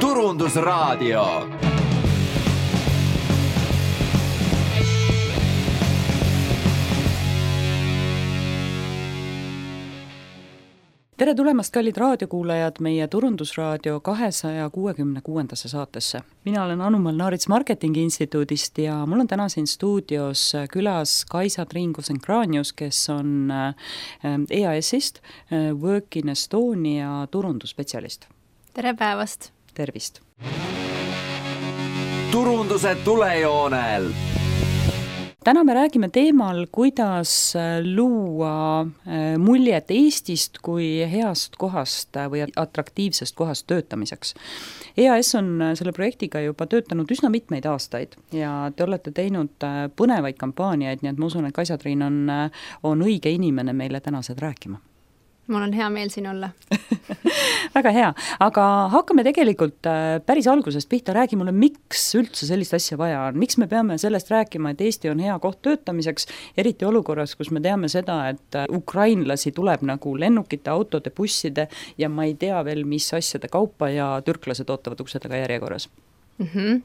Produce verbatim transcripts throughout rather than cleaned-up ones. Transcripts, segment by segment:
Turundusraadio. Tere tulemast, kallid raadiokuulajad, meie Turundusraadio kahesaja kuuekümne kuuendasse saatesse. Mina olen Anu-Mall Naarits Marketingi Instituudist ja mul on täna siin stuudios külas Kaisa Triin-Kosenkraanius, kes on E A S-ist, Work in Estonia turundusspetsialist. Tere päevast! Tervist! Turunduse tulejoonel! Täna me räägime teemal, kuidas luua muljet Eestist kui heast kohast või atraktiivsest kohast töötamiseks. E A S on selle projektiga juba töötanud üsna mitmeid aastaid ja te olete teinud põnevaid kampaaniaid, nii et ma usun, et Kaisa Triin on, on õige inimene meile tänased rääkima. Mul on hea meel siin olla. Väga hea, aga hakkame tegelikult päris algusest pihta. Räägi mulle, miks üldse sellist asja vaja on? Miks me peame sellest rääkima, et Eesti on hea koht töötamiseks, eriti olukorras, kus me teame seda, et ukrainlasi tuleb nagu lennukite, autode, busside ja ma ei tea veel, mis asjade kaupa ja türklased ootavad uksedega järjekorras? Mm-hmm.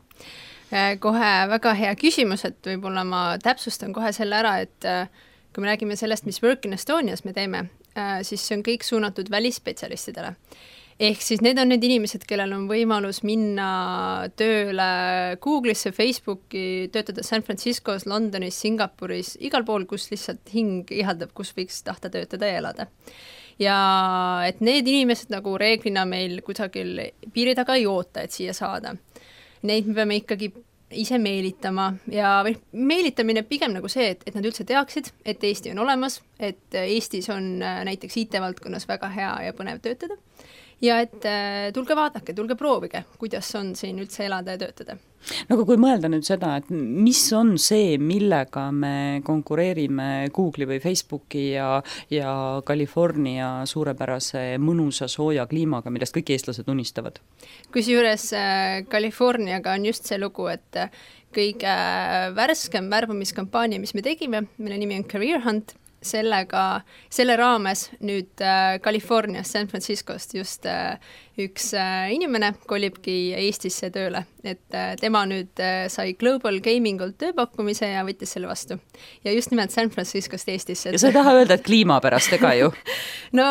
Kohe väga hea küsimus, et võib-olla ma täpsustan kohe selle ära, et kui me räägime sellest, mis Work in Estonias me teeme, siis see on kõik suunatud välisspetsialistidele. Ehk siis need on need inimesed, kellel on võimalus minna tööle Google'isse, Facebooki, töötada San Franciscos, Londonis, Singapuris, igal pool, kus lihtsalt hing ihaldab, kus võiks tahta töötada ja elada. Ja et need inimesed nagu reeglina meil kusagil piiri taga ei oota, et siia saada. Neid me peame ikkagi ise meelitama ja või meelitamine pigem nagu see, et, et nad üldse teaksid, et Eesti on olemas, et Eestis on näiteks I T-valdkonnas väga hea ja põnev töötada ja et tulge vaadake, tulge proovige, kuidas on siin üldse elada ja töötada. No kui mõelda nüüd seda, et mis on see, millega me konkureerime Google'i või Facebooki ja, ja California suurepärase mõnusa sooja kliimaga, millest kõik eestlased unistavad? Kusjuures Californiaga on just see lugu, et kõige värskem värbamiskampaania, mis me tegime, mille nimi on Career Hunt, sellega, selle raames nüüd Californias, San Franciscost just üks inimene kolibki Eestisse tööle, et tema nüüd sai Global Gamingult tööpakkumise ja võttis selle vastu. Ja just nimelt San Franciscost Eestisse. Ja sa ei taha öelda, et kliima pärast ega ju? No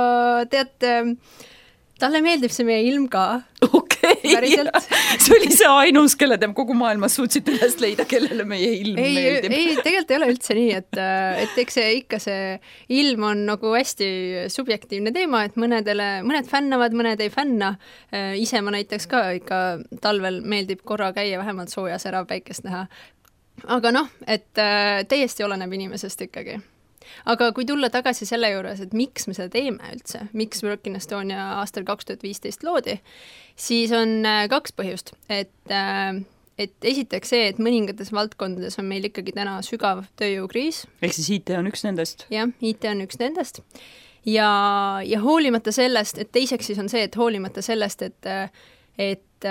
tead, talle meeldib see meie ilm ka. Okei, okay, see oli see ainus, kelle te kogu maailmas suutsid üles leida, kellele meie ilm ei, meeldib. Ei, tegelikult ei ole üldse nii, et, et eks see ikka see ilm on nagu hästi subjektiivne teema, et mõnedele, mõned fännavad, mõned ei fänna. Ise ma näiteks ka ikka talvel meeldib korra käia vähemalt soojas ära päikest näha. Aga noh, et täiesti oleneb inimesest ikkagi. Aga kui tulla tagasi selle juures, et miks me seda teeme üldse, miks Work in Estonia aastal kaks tuhat viisteist loodi, siis on kaks põhjust. Et, et esiteks see, et mõningates valdkondades on meil ikkagi täna sügav tööjõukriis. Ehk siis I T on üks nendest? Jah, I T on üks nendest. Ja, ja hoolimata sellest, et teiseks siis on see, et hoolimata sellest, et, et,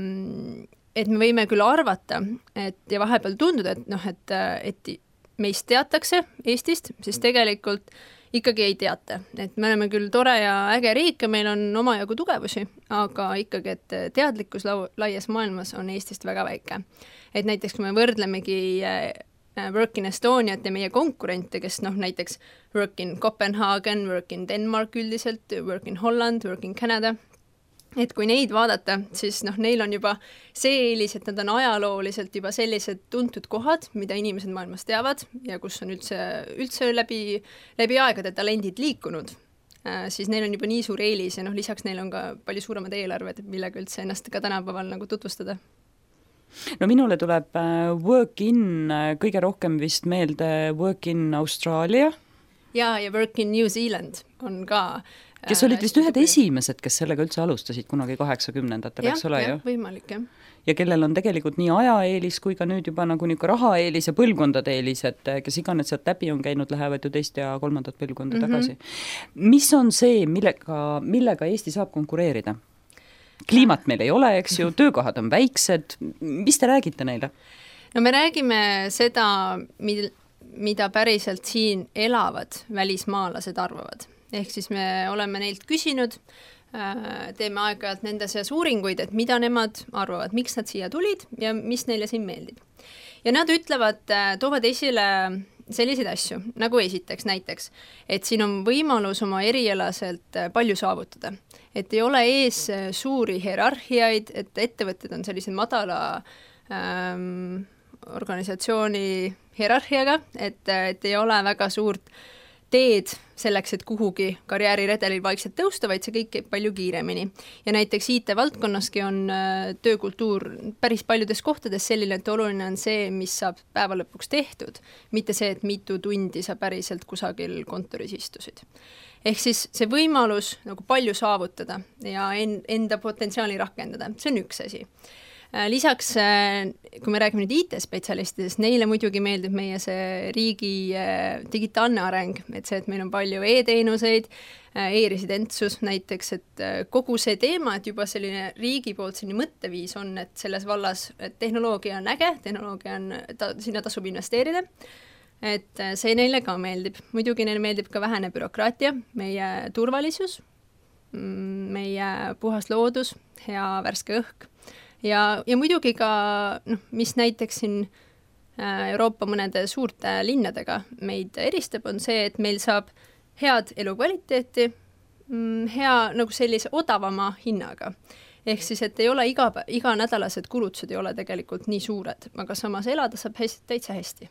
et me võime küll arvata, et, ja vahepeal tunduda, et, noh, et, et meist teatakse Eestist, siis tegelikult ikkagi ei teata. Et me oleme küll tore ja äge riik ja meil on omajagu tugevusi, aga ikkagi, et teadlikkus lau- laias maailmas on Eestist väga väike. Et näiteks kui me võrdlemegi Work in Estoniat ja meie konkurente, kes noh, näiteks Work in Copenhagen, Work in Denmark üldiselt, Work in Holland, Work in Canada, et kui neid vaadata, siis noh, neil on juba see eelis, et nad on ajalooliselt juba sellised tuntud kohad, mida inimesed maailmas teavad ja kus on üldse, üldse läbi, läbi aegade talendid liikunud, äh, siis neil on juba nii suur eelis ja noh, lisaks neil on ka palju suuremad eelarved, millega üldse ennast ka tänapäeval nagu tutvustada. No minule tuleb Work in kõige rohkem vist meelde Work in Austraalia. Ja, ja Work in New Zealand on ka kes olid vist ühed esimesed, kes sellega üldse alustasid kunagi kaheksakümnendatel, eks ole ju? jah, võimalik, jah. Ja kellel on tegelikult nii ajaeelis kui ka nüüd juba nagu niisugune rahaeelis ja põlvkondade eelis, et kes iganes sealt läbi on käinud, lähevad ju teist ja kolmandat põlvkonda mm-hmm. tagasi. Mis on see, millega, millega Eesti saab konkureerida? Kliimat meil ei ole, eks ju, töökohad on väiksed. Mis te räägite neile? No me räägime seda, mil, mida päriselt siin elavad välismaalased arvavad. Ehk siis me oleme neilt küsinud teeme aeg-ajalt nende seas uuringuid, et mida nemad arvavad, miks nad siia tulid ja mis neile siin meeldib. Ja nad ütlevad, toovad esile selliseid asju, nagu esiteks näiteks, et siin on võimalus oma erialaselt palju saavutada. Et ei ole ees suuri hierarhiaid, et ettevõtted on sellise madala ähm, organisatsiooni hierarhiaga, et, et ei ole väga suurt teed selleks, et kuhugi karjääriredelil vaikselt tõusta, vaid see kõik käib palju kiiremini. Ja näiteks I T-valdkonnaski on töökultuur päris paljudes kohtades selline, et oluline on see, mis saab päeva lõpuks tehtud, mitte see, et mitu tundi sa päriselt kusagil kontoris istusid. Ehk siis see võimalus nagu palju saavutada ja enda potentsiaali rakendada, see on üks asi. Lisaks, kui me räägime nüüd I T-spetsialistidest, neile muidugi meeldib meie see riigi digitaalne areng, et see, et meil on palju e-teenuseid, e-residentsus näiteks, et kogu see teema, et juba selline riigi poolt selline mõtteviis on, et selles vallas et tehnoloogia on äge, tehnoloogia on, ta, sinna tasub investeerida, et see neile ka meeldib. Muidugi neile meeldib ka vähene bürokraatia, meie turvalisus, meie puhas loodus, hea värske õhk. Ja, ja muidugi ka, noh, mis näiteks siin Euroopa mõnede suurte linnadega meid eristab, on see, et meil saab head elukvaliteeti, hea nagu sellise odavama hinnaga. Ehk siis, et ei ole iga, iga nädalased kulutused ei ole tegelikult nii suured, aga samas elada saab hästi, täitsa hästi.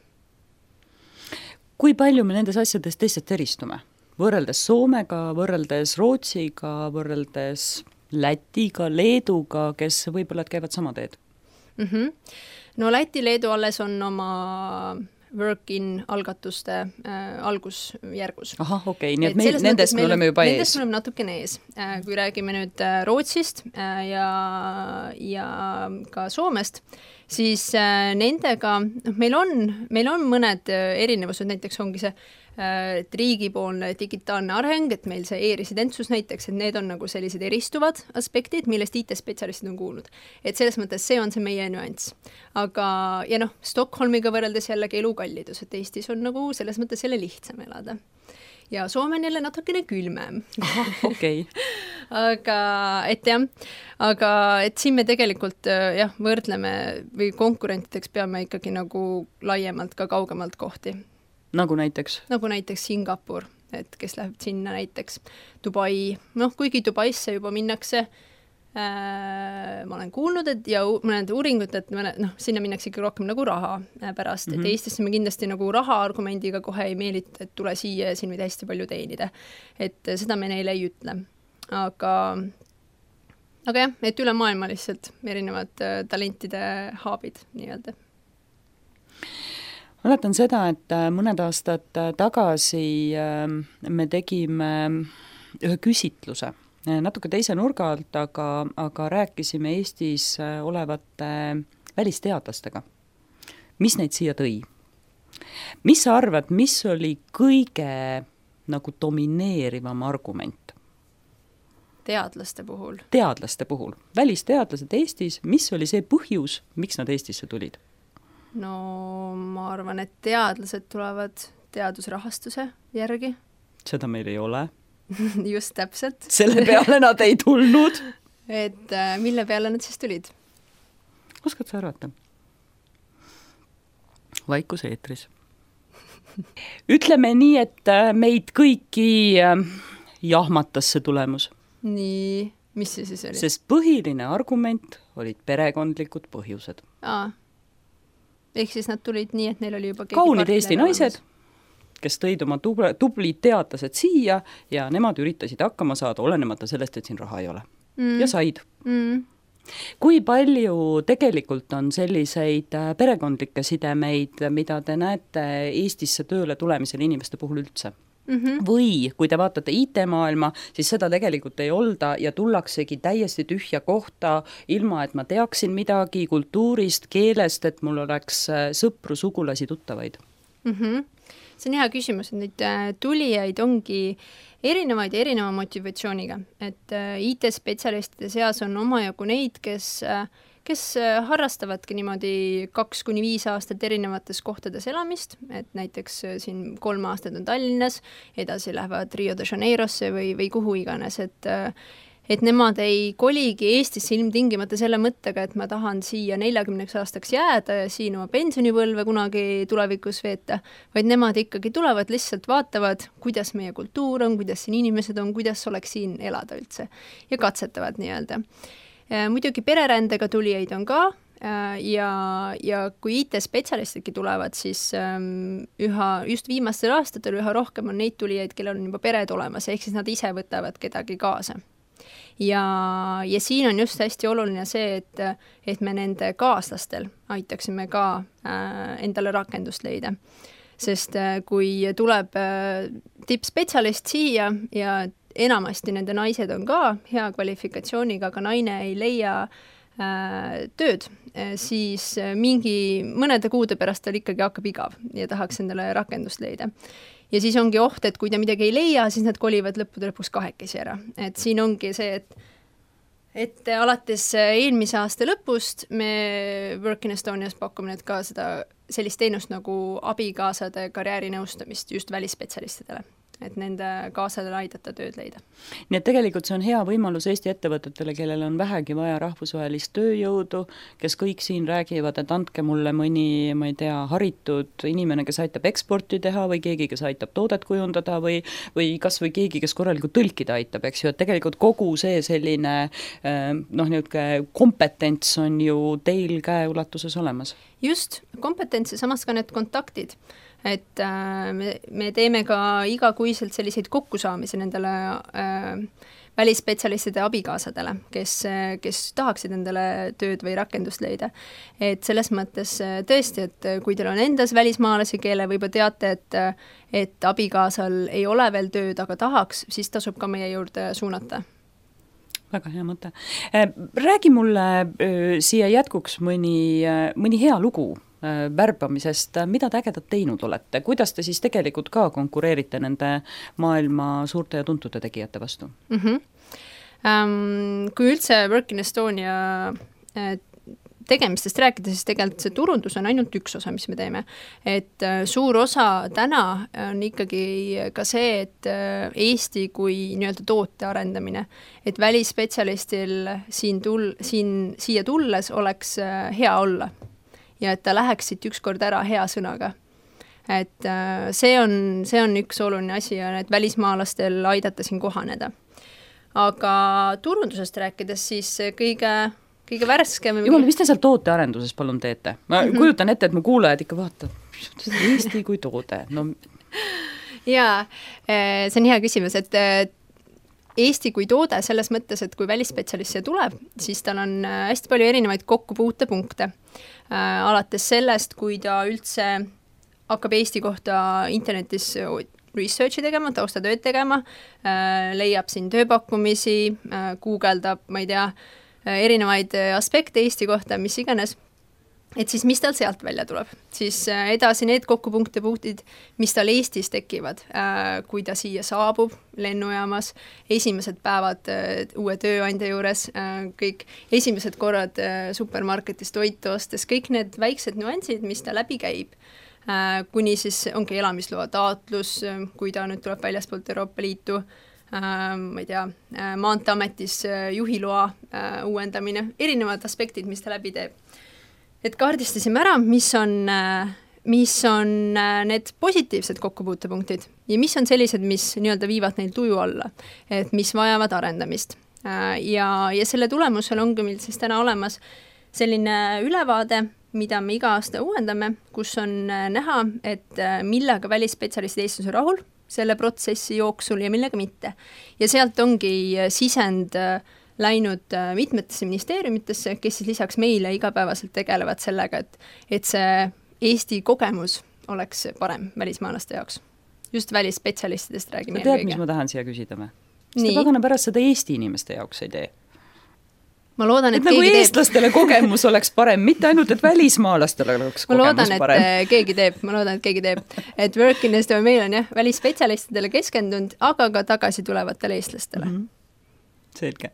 Kui palju me nendes asjades teistest eristume? Võrreldes Soomega, võrreldes Rootsiga, võrreldes Lätiga, Leeduga, kes võib-olla käivad sama teed? Mm-hmm. No Läti, Leedu alles on oma work-in algatuste äh, algusjärgus. Ahah, okei, okay. Nii et, et meil, nendest me oleme juba ees. Nendest me oleme natukene ees. Äh, kui räägime nüüd äh, Rootsist äh, ja, ja ka Soomest, siis äh, nendega, noh, meil on, meil on mõned äh, erinevused, näiteks ongi see et riigipoolne digitaalne areng, et meil see e-residentsus näiteks, et need on nagu sellised eristuvad aspektid, millest I T-spetsialistid on kuulnud. Et selles mõttes see on see meie nüanss. Aga, ja noh, Stockholmiga võrreldes jällegi elukallidus, et Eestis on nagu selles mõttes selle lihtsam elada. Ja Soome on jälle natukene külmem. Okei. aga, et jah, aga et siin me tegelikult jah, võrdleme või konkurentideks peame ikkagi nagu laiemalt ka kaugemalt kohti. Nagu näiteks? Nagu näiteks Singapur, et kes läheb sinna näiteks Dubai, noh, kuigi Dubaisse juba minnakse, äh, ma olen kuulnud, et ja mõned uuringud, et noh, sinna minnakse ikka rohkem nagu raha pärast, mm-hmm. et Eestisse me kindlasti nagu raha argumendiga kohe ei meelita, et tule siia ja siin võid hästi palju teenida. Et seda me neile ei ütle. Aga, aga jah, et üle maailma lihtsalt erinevad äh, talentide haabid nii-öelda. Mäletan seda, et mõned aastad tagasi me tegime ühe küsitluse natuke teise nurga alt, aga, aga rääkisime Eestis olevate välisteadlastega. Mis neid siia tõi? Mis sa arvad, mis oli kõige nagu domineerivam argument? Teadlaste puhul? Teadlaste puhul. Välisteadlased Eestis, mis oli see põhjus, miks nad Eestisse tulid? No ma arvan, et teadlased tulevad teadusrahastuse järgi. Seda meil ei ole. Just täpselt. Selle peale nad ei tulnud. Et mille peale nad siis tulid? Oskad sa arvata? Vaikus eetris. Ütleme nii, et meid kõiki jahmatas see tulemus. Nii, mis see siis oli? Sest põhiline argument olid perekondlikud põhjused. Aa. Ehk siis nad tulid nii, et neil oli juba kaunid Eesti naised, kes tõid oma tubli, tublid teadlased siia ja nemad üritasid hakkama saada, olenemata sellest, et siin raha ei ole. Mm. Ja said. Mm. Kui palju tegelikult on selliseid perekondlikke sidemeid, mida te näete Eestisse tööle tulemisel inimeste puhul üldse? Mm-hmm. Või kui te vaatate I T-maailma, siis seda tegelikult ei olda ja tullaksegi täiesti tühja kohta, ilma et ma teaksin midagi kultuurist, keelest, et mul oleks sõpru, sugulasi, tuttavaid. Mm-hmm. See on hea küsimus, et neid tulijaid ongi erinevaid ja erineva motivatsiooniga. Et I T-spetsialistide seas on omajagu neid, kes kes harrastavadki niimoodi kaks kuni viis aastat erinevates kohtades elamist, et näiteks siin kolm aastat on Tallinnas, edasi lähevad Rio de Janeirosse või, või kuhu iganes, et, et nemad ei koligi Eestisse ilmtingimata selle mõttega, et ma tahan siia neljakümneks aastaks jääda ja siin oma pensionipõlve kunagi tulevikus veeta, vaid nemad ikkagi tulevad, lihtsalt vaatavad, kuidas meie kultuur on, kuidas siin inimesed on, kuidas oleks siin elada üldse ja katsetavad nii-öelda. Muidugi pererändega tulijaid on ka, ja, ja kui I T-spetsialistidki tulevad, siis ähm, üha, just viimastel aastatel üha rohkem on neid tulijaid, kellel on juba pered olemas, ehk siis nad ise võtavad kedagi kaasa. Ja, ja siin on just hästi oluline see, et, et me nende kaaslastel aitaksime ka äh, endale rakendust leida. Sest äh, kui tuleb äh, tippspetsialist siia ja enamasti nende naised on ka hea kvalifikatsiooniga, aga naine ei leia tööd, siis mingi mõnede kuude pärast tal ikkagi hakkab igav ja tahaks endale rakendust leida. Ja siis ongi oht, et kui ta midagi ei leia, siis nad kolivad lõppude lõpuks kahekesi ära. Et siin ongi see, et, et alates eelmise aasta lõpust me Work in Estonias pakume nüüd ka seda sellist teenust nagu abikaasade karjäärinõustamist just välisspetsialistidele, et nende kaasadele aidata tööd leida. Nii et tegelikult see on hea võimalus Eesti ettevõtetele, kellel on vähegi vaja rahvusvahelist tööjõudu, kes kõik siin räägivad, et andke mulle mõni, ma ei tea, haritud inimene, kes aitab eksporti teha või keegi, kes aitab toodet kujundada või, või kas või keegi, kes korralikult tõlkida aitab, eks ju, et tegelikult kogu see selline noh, niisugune kompetents on ju teil käeulatuses olemas. Just, kompetents ja samas ka need kontaktid. Et äh, me, me teeme ka igakuiselt selliseid kokkusaamisi nendele äh, välisspetsialistide abikaasadele, kes, kes tahaksid endale tööd või rakendust leida. Et selles mõttes tõesti, et kui teil on endas välismaalasi, kelle võib-olla teate, et, et abikaasal ei ole veel tööd, aga tahaks, siis tasub ka meie juurde suunata. Väga hea mõte. Räägi mulle siia jätkuks mõni, mõni hea lugu värbamisest, mida te ägedat teinud olete, kuidas te siis tegelikult ka konkureerite nende maailma suurte ja tuntute tegijate vastu? Mm-hmm. Um, kui üldse Work in Estonia tegemistest rääkida, siis tegelikult see turundus on ainult üks osa, mis me teeme. Et suur osa täna on ikkagi ka see, et Eesti kui nii-öelda toote arendamine, et välisspetsialistil siin tul, siin, siia tulles oleks hea olla ja et ta läheks siit ükskord ära hea sõnaga. Et see on, see on üks oluline asi ja et välismaalastel aidata siin kohaneda. Aga turundusest rääkides siis kõige kõige värskem. Jumal, mis te seal tootearenduses palun teete? Ma mm-hmm. kujutan ette, et mu kuulajad ikka vaatavad, Eesti kui toode. No. Jaa, see on hea küsimus, et Eesti kui toode selles mõttes, et kui välisspetsialist tuleb, siis tal on hästi palju erinevaid kokkupuutepunkte. Alates sellest, kui ta üldse hakkab Eesti kohta internetis researchi tegema, taustatööd tegema, leiab siin tööpakkumisi, guugeldab, ma ei tea, erinevaid aspekte Eesti kohta, mis iganes, et siis mis tal sealt välja tuleb. Siis edasi need kokkupunkte punktid, mis tal Eestis tekivad, kui ta siia saabub lennujaamas, esimesed päevad uue tööandja juures, kõik esimesed korrad supermarketis toitu ostes, kõik need väiksed nüansid, mis ta läbi käib, kuni siis ongi elamisloa taotlus, kui ta nüüd tuleb väljaspoolt Euroopa Liitu, Uh, ma ei tea, uh, Maanteametis uh, juhiloa uh, uuendamine, erinevad aspektid, mis ta läbi teeb. Et kaardistasime ära, mis on, uh, mis on uh, need positiivsed kokkupuutepunktid ja mis on sellised, mis nii-öelda viivad neil tuju alla, et mis vajavad arendamist. Uh, ja, ja selle tulemusel ongi meil siis täna olemas selline ülevaade, mida me iga aasta uuendame, kus on uh, näha, et uh, millega välisspetsialistid Eestis on rahul, selle protsessi jooksul ja millega mitte. Ja sealt ongi sisend läinud mitmetesse ministeeriumitesse, kes siis lisaks meile igapäevaselt tegelevad sellega, et, et see Eesti kogemus oleks parem välismaalaste jaoks. Just välisspetsialistidest räägime. Tead, mis ma tahan siia küsida me? Mis te pagana pärast seda Eesti inimeste jaoks ei tee? Ma loodan, et, et nagu eestlastele teeb. Kogemus oleks parem, mitte ainult, et välismaalastele oleks ma kogemus loodan, parem. Ma loodan, et keegi teeb, ma loodan, et keegi teeb. Et Work in Estonia meil on jah, välisspetsialistidele keskendunud, aga ka tagasi tulevatele eestlastele. Mm-hmm. Selge.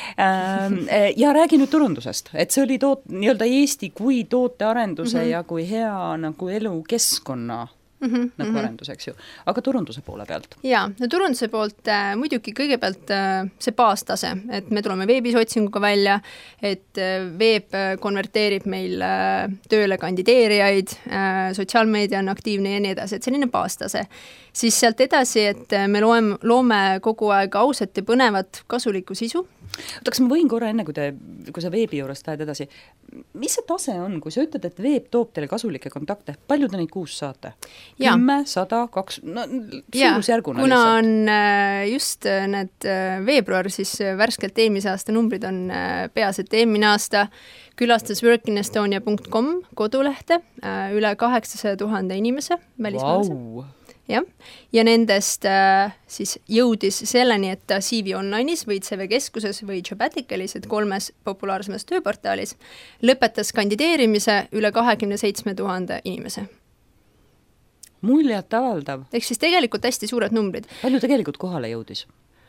Ja räägi nüüd turundusest, et see oli toot, nii-öelda Eesti kui tootearenduse mm-hmm. ja kui hea nagu elukeskkonna mm -hmm, nagu mm -hmm. arendus, eks ju. Aga turunduse poole pealt? Jaa, no turunduse poolt äh, muidugi kõigepealt äh, see baastase, et me tuleme veebis otsinguga välja, et äh, veeb äh, konverteerib meil äh, tööle kandideerijaid äh,, sotsiaalmeedia on aktiivne ja nii edasi, et selline baastase. Siis sealt edasi, et me loeme, loome kogu aeg ausat ja põnevat kasulikku sisu. Oota, kas ma võin korra enne, kui, te, kui sa veebi juurest lähed edasi, mis see tase on, kui sa ütled, et veeb toob teile kasulikke kontakte, palju te neid kuus saate? kümme, sada, kaks, no suurusjärguna kuna lihtsalt. On just need veebruar, siis värskelt eelmise aasta numbrid on peas, et eelmine aasta külastas workinestonia punkt com kodulehte üle kaheksasaja tuhande inimese välismaalase. Wow. jah, ja nendest äh, siis jõudis selleni, et C V Online'is või C V keskuses või Jobaticalis, et kolmes populaarsemas tööportaalis, lõpetas kandideerimise üle kahekümne seitsme tuhande inimese. Muljet avaldav. Ehk siis tegelikult hästi suured numbrid. Palju tegelikult kohale jõudis?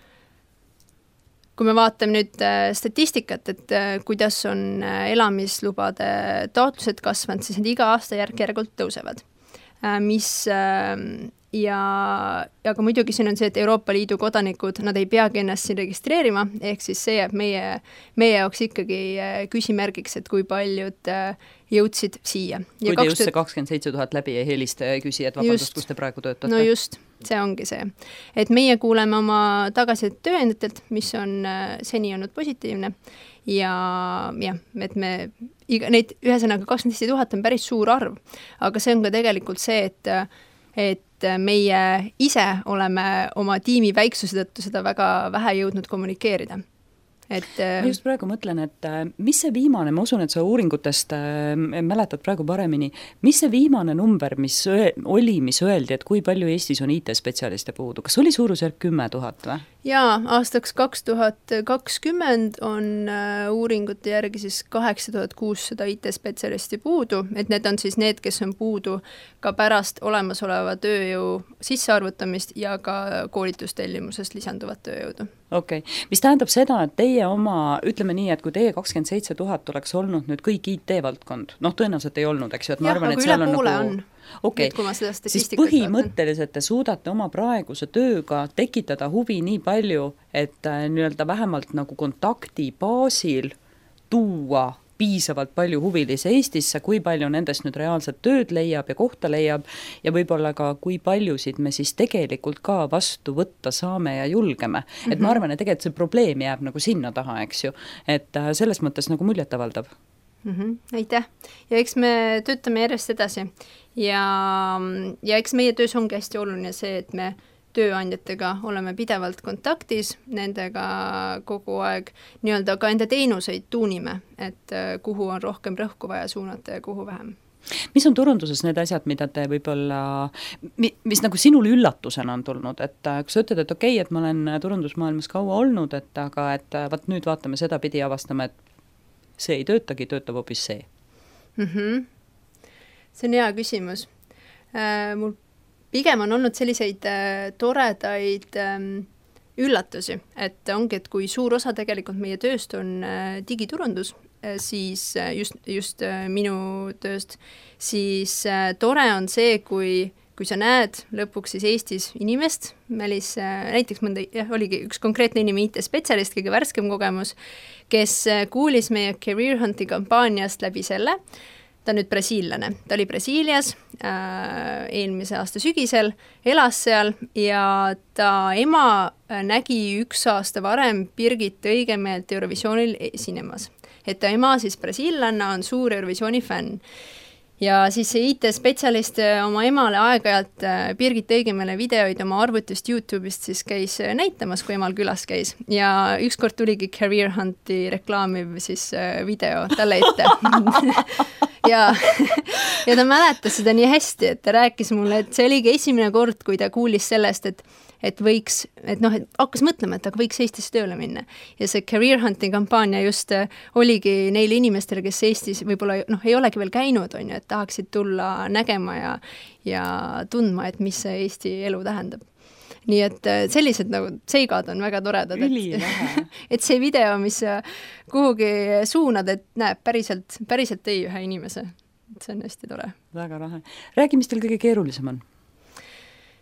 Kui me vaatame nüüd äh, statistikat, et äh, kuidas on äh, elamislubade taotlused kasvanud, siis need iga aasta järk-järgult tõusevad. Äh, mis... Äh, ja, ja ka muidugi siin on see, et Euroopa Liidu kodanikud, nad ei peagi ennast siin registreerima, ehk siis see jääb meie, meie jaoks ikkagi küsimärgiks, et kui paljud jõudsid siia. Kui te just see kakskümmend seitse tuhat läbi ei helista ja küsi, et vabandust, kus te praegu töötate? No just, see ongi see. Et meie kuuleme oma tagasisid tööandjatelt, mis on seni olnud positiivne ja jah, et me iga, neid ühesõnaga kakskümmend seitse tuhat on päris suur arv, aga see on ka tegelikult see, et et meie ise oleme oma tiimi väiksuse tõttu seda väga vähe jõudnud kommunikeerida. Et, ma just praegu mõtlen, et mis see viimane, ma usun, et sa uuringutest mäletad praegu paremini, mis see viimane number, mis oli, mis öeldi, et kui palju Eestis on I T-spetsialiste puudu? Kas oli suurusjärk kümme tuhat või? Jaa, aastaks kaks tuhat kakskümmend on uuringute järgi siis kaheksa tuhat kuussada I T-spetsialisti puudu, et need on siis need, kes on puudu ka pärast olemasoleva tööjõu sissearvutamist ja ka koolitustellimusest lisanduvat tööjõudu. Okei, okay. Mis tähendab seda, et teie oma, ütleme nii, et kui teie kakskümmend seitse tuhat oleks olnud nüüd kõik I T-valdkond, noh tõenäoliselt ei olnud, eks ju, et ma jah, arvan, et seal on nagu... on. Okei, okay. Siis põhimõtteliselt te suudate oma praeguse tööga tekitada huvi nii palju, et nii-öelda vähemalt nagu kontakti baasil tuua piisavalt palju huvilisi Eestisse, kui palju nendest nüüd reaalselt tööd leiab ja kohta leiab ja võib-olla ka kui paljusid me siis tegelikult ka vastu võtta saame ja julgeme. Mm-hmm. Et ma arvan, et tegelikult see probleem jääb nagu sinna taha, eks ju, et selles mõttes nagu muljet avaldav. Mm-hmm. Aitäh. Ja eks me töötame järjest edasi ja, ja eks meie töös ongi hästi oluline see, et me tööandjatega oleme pidevalt kontaktis, nendega kogu aeg nii-öelda ka enda teenuseid tuunime, et kuhu on rohkem rõhku vaja suunata ja kuhu vähem. Mis on turunduses need asjad, mida te võib-olla, mis nagu sinul üllatusena on tulnud, et kui sa ütled, et okei, okay, et ma olen turundusmaailmas kaua olnud, et aga et vaat nüüd vaatame seda pidi avastame, et see ei töötagi, töötab hoopis see? Mm-hmm. See on hea küsimus. Äh, mul pigem on olnud selliseid äh, toredaid ähm, üllatusi, et ongi, et kui suur osa tegelikult meie tööst on äh, digiturundus, äh, siis äh, just, just äh, minu tööst, siis äh, tore on see, kui, kui sa näed lõpuks siis Eestis inimest, välis, äh, näiteks mõnda, jah, oligi üks konkreetne inimene I T-spetsialist, kõige värskem kogemus, kes äh, kuulis meie Career Hunti kampaaniast läbi selle, ta on nüüd brasiillane. Ta oli Brasiilias äh, eelmise aasta sügisel, elas seal ja ta ema nägi üks aasta varem Birgit Õigemeelt Eurovisioonil esinemas. Et ta ema siis brasiillanna on suur Eurovisiooni fänn. Ja siis see I T-spetsialist oma emale aeg-ajalt Birgit Õigemeele videoid oma arvutist YouTube'ist siis käis näitamas, kui emal külas käis. Ja ükskord tuligi Career Hunti reklaamiv siis video talle ette. ja, ja ta mäletas seda nii hästi, et ta rääkis mulle, et see oligi esimene kord, kui ta kuulis sellest, et et võiks, et noh, et hakkas mõtlema, et aga võiks Eestis tööle minna. Ja see Career Hunti kampaania just oligi neile inimestele, kes Eestis võib-olla noh, ei olegi veel käinud, on ju, et tahaksid tulla nägema ja, ja tundma, et mis see Eesti elu tähendab. Nii et sellised nagu seigad on väga toredad, et, et see video, mis kuhugi suunad, et näeb päriselt, päriselt ei ühe inimese. See on hästi tore. Väga rahe. Räägi, mis teil kõige keerulisem on?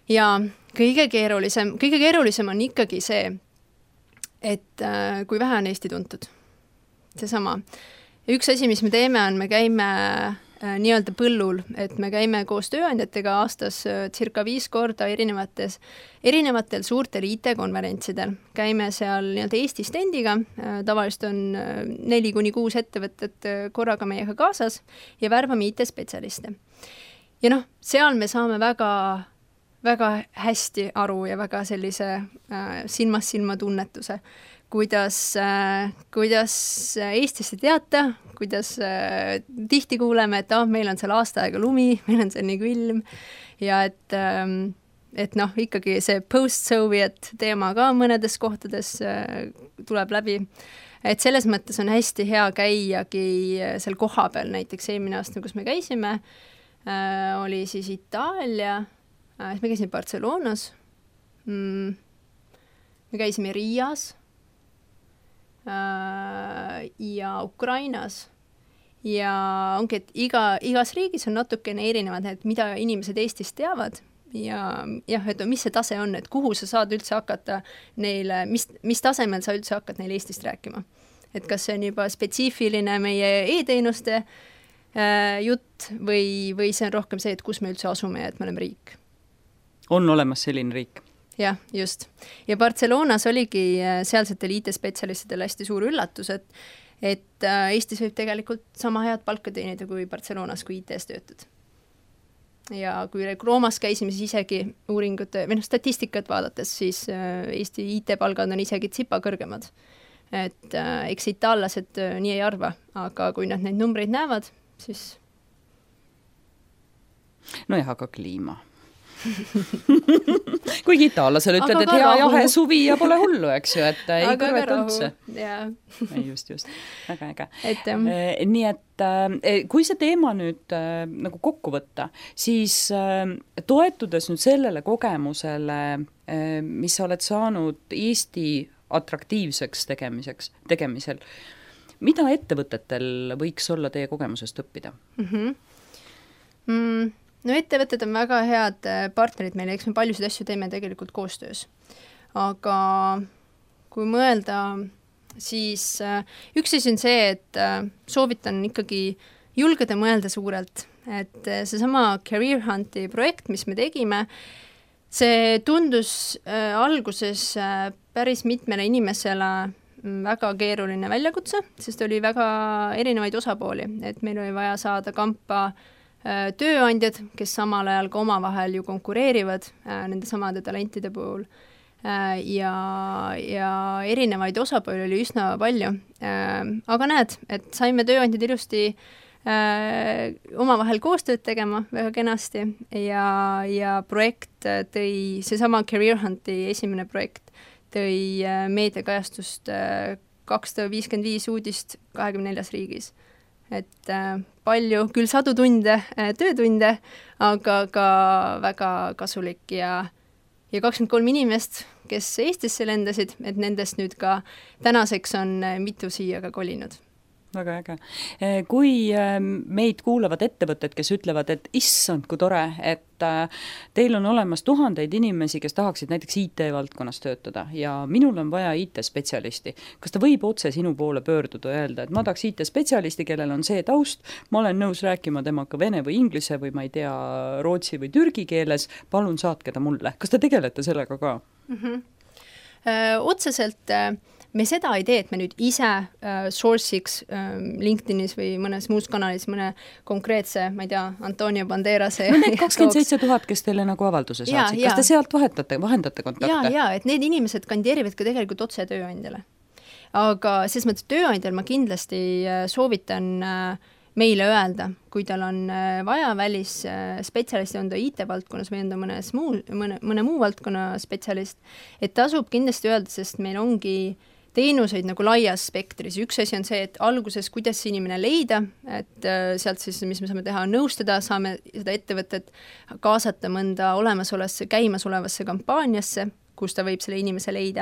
ja kõige keerulisem, kõige keerulisem on ikkagi see, et äh, kui vähe on Eesti tuntud. Seesama. Üks asi, mis me teeme, on, me käime äh, nii-öelda põllul, et me käime koos tööandjatega aastas äh, circa viis korda erinevates, erinevatel suurtel I T-konverentsidel. Käime seal nii-öelda Eesti standiga, äh, tavaliselt on äh, neli kuni kuus ettevõtet äh, korraga meiega kaasas ja värbame I T-spetsialiste. Ja noh, seal me saame väga väga hästi aru ja väga sellise äh, silmast silma tunnetuse, kuidas, äh, kuidas Eestisse teata, kuidas äh, tihti kuuleme, et ah, meil on seal aasta aega lumi, meil on seal nii külm ja et, äh, et noh, ikkagi see post-Soviet teema ka mõnedes kohtades äh, tuleb läbi. Et selles mõttes on hästi hea käiagi seal kohapeal, näiteks eelmine aasta, kus me käisime, äh, oli siis Itaalia, Äh, me käisime Barcelonas, mm, me käisime Riias äh, ja Ukrainas ja ongi, et iga, igas riigis on natukene erinevad, et mida inimesed Eestis teavad ja jah, et mis see tase on, et kuhu sa saad üldse hakata neile, mis, mis tasemel sa üldse hakkad neile Eestist rääkima. Et kas see on juba spetsiifiline meie e-teenuste äh, jutt või, või see on rohkem see, et kus me üldse asume ja et me oleme riik. On olemas selline riik? Jah, just. Ja Barcelonas oligi sealsetel I T-spetsialistidel hästi suur üllatus, et, et Eestis võib tegelikult sama head palka teenida kui Barcelonas, kui I T-s töötad. Ja kui Roomas käisime, siis isegi uuringute, või noh, statistikat vaadates, siis Eesti I T-palgad on isegi tsipa kõrgemad. Et eks itaallased nii ei arva, aga kui nad neid numbreid näevad, siis... No jah, aga kliima. Kuigi itaallasel ütled, et hea jahe suvi ja pole hullu, eks ju, et ei kõrvet üldse. Ei, just, just. Väga äge. Et, um... nii et kui see teema nüüd nagu kokku võtta, siis toetudes nüüd sellele kogemusele, mis sa oled saanud Eesti atraktiivseks tegemiseks, tegemisel, mida ettevõtetel võiks olla teie kogemusest õppida? Mm-hmm. Mm. No ettevõtted on väga head partnerid meile, eks me paljusid asju teeme tegelikult koostöös. Aga kui mõelda, siis üks asi on see, et soovitan ikkagi julgeda mõelda suurelt. Et seesama Career Hunti projekt, mis me tegime, see tundus alguses päris mitmele inimesele väga keeruline väljakutse, sest oli väga erinevaid osapooli, et meil oli vaja saada kampa tööandjad, kes samal ajal ka omavahel ju konkureerivad äh, nende samade talentide puhul äh, ja, ja erinevaid osapooli oli üsna palju äh,. Aga näed, et saime tööandjad ilusti äh, omavahel koostööd tegema väga kenasti ja, ja projekt tõi, seesama Career Hunti esimene projekt tõi äh, meediakajastust äh, kakssada viiskümmend viis uudist kahekümne neljas riigis. Et äh, palju, küll sadu tunde, äh, töötunde, aga ka väga kasulik ja, ja kakskümmend kolm inimest, kes Eestisse lendasid, et nendest nüüd ka tänaseks on mitu siia ka kolinud. Väga äge. Kui meid kuulavad ettevõtted, kes ütlevad, et issand, kui tore, et teil on olemas tuhandeid inimesi, kes tahaksid näiteks I T-valdkonnas töötada ja minul on vaja I T-spetsialisti. Kas ta võib otse sinu poole pöörduda ja öelda, et ma tahaks I T-spetsialisti, kellel on see taust, ma olen nõus rääkima temaga vene või inglise või ma ei tea, rootsi või türgi keeles, palun saatke ta mulle. Kas te tegelete sellega ka? Mm-hmm. Öö, otseselt me seda ei tee, et me nüüd ise äh, source'iks äh, LinkedInis või mõnes muus kanalis mõne konkreetse, ma ei tea, Antonio Banderase no need kakskümmend seitse tuhat, kes teile nagu avalduse saatsid, kas te sealt vahetate, vahendate kontakte? Jaa, jaa, et need inimesed kandideerivad ka tegelikult otse tööandjale. Aga selles mõttes tööandjal ma kindlasti soovitan äh, meile öelda, kui tal on äh, vaja välis äh, spetsialisti, on ta I T-valdkonnas või on ta mõnes muu, mõne, mõne muu valdkonna spetsialist, et tasub kindlasti öelda, sest meil ongi teenuseid nagu laias spektris. Üks asi on see, et alguses, kuidas see inimene leida, et sealt siis, mis me saame teha, nõustada, saame seda ettevõtet kaasata mõnda olemasolevasse, käimasolevasse kampaaniasse, kus ta võib selle inimese leida.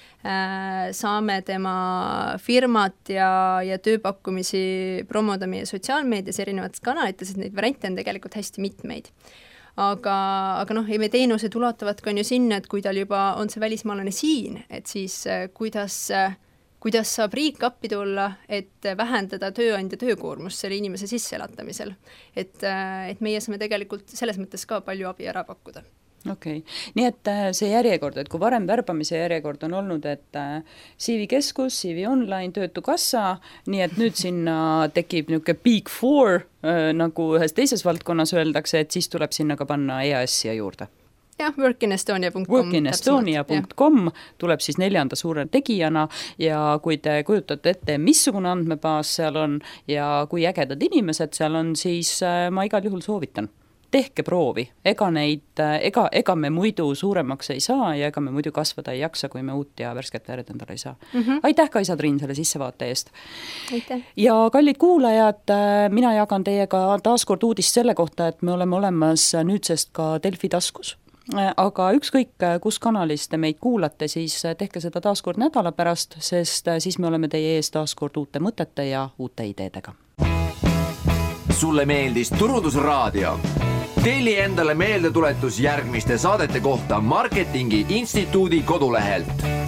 Saame tema firmat ja, ja tööpakkumisi promoda meie sotsiaalmeedias erinevates kanalites, et neid variante on tegelikult hästi mitmeid. aga, aga noh, meie teenused ulatavad ka on ju sinna, et kui tal juba on see välismaalane siin, et siis kuidas, kuidas saab riik appi tulla, et vähendada tööandja töökoormust selle inimese sisseelatamisel. Et, et meie saame tegelikult selles mõttes ka palju abi ära pakkuda. Okei, okay. Nii et see järjekord, et kui varem värbamise järjekord on olnud, et C V Keskus, C V Online, Töötukassa, nii et nüüd sinna tekib niisugune big four, nagu ühes teises valdkonnas öeldakse, et siis tuleb sinna ka panna E A S siia juurde. jah, workinestonia punkt com. workinestonia punkt com tuleb siis neljanda suure tegijana ja kui te kujutate ette, missugune andmebaas seal on ja kui ägedad inimesed seal on, siis ma igal juhul soovitan. Tehke proovi, ega neid, ega, ega me muidu suuremaks ei saa ja ega me muidu kasvada ei jaksa, kui me uut ja värsket verd endale ei saa. Mm -hmm. Aitäh, Kaisa Triin, selle sissevaate eest. Aitäh. Ja kallid kuulajad, mina jagan teiega taaskord uudist selle kohta, et me oleme olemas nüüdsest ka Delfi taskus. Aga ükskõik, kus kanalis te meid kuulate, siis tehke seda taaskord nädala pärast, sest siis me oleme teie ees taaskord uute mõtete ja uute ideedega. Sulle meeldis Turundusraadio? Telli endale meeldetuletus järgmiste saadete kohta Marketingi Instituudi kodulehelt.